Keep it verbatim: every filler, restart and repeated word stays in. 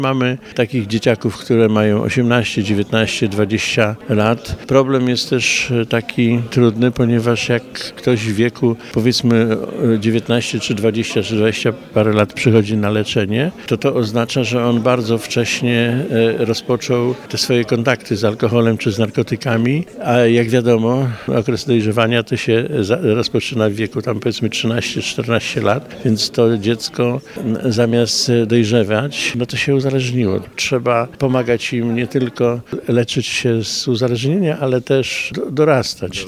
Mamy takich dzieciaków, które mają osiemnaście, dziewiętnaście, dwadzieścia lat. Problem jest też taki trudny, ponieważ jak ktoś w wieku powiedzmy dziewiętnaście, czy dwadzieścia, czy dwadzieścia parę lat przychodzi na leczenie, to to oznacza, że on bardzo wcześnie rozpoczął te swoje kontakty z alkoholem czy z narkotykami, a jak wiadomo, okres dojrzewania to się rozpoczyna w wieku tam powiedzmy trzynaście, czternaście lat, więc to dziecko zamiast dojrzewać, no to się uzależniło. Trzeba pomagać im nie tylko leczyć się z uzależnienia, ale też dorastać.